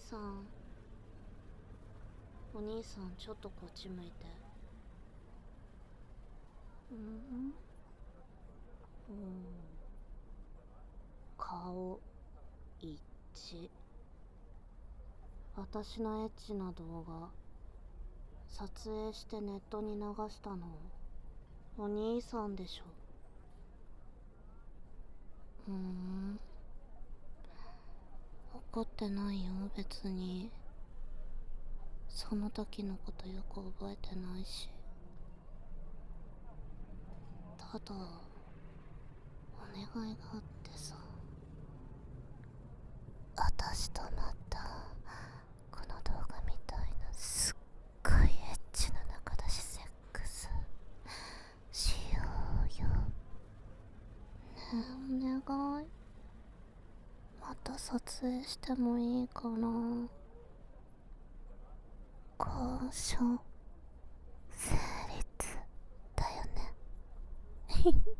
さん、お兄さん、ちょっとこっち向いて。うん、顔一致。私のエッチな動画撮影してネットに流したのお兄さんでしょ。怒ってないよ別に。その時のことよく覚えてないし。ただお願いがあってさ。私とまたこの動画みたいなすっごいエッチな仲出しセックスしようよ。ねえお願い。また撮影してもいいかな。交渉成立だよね。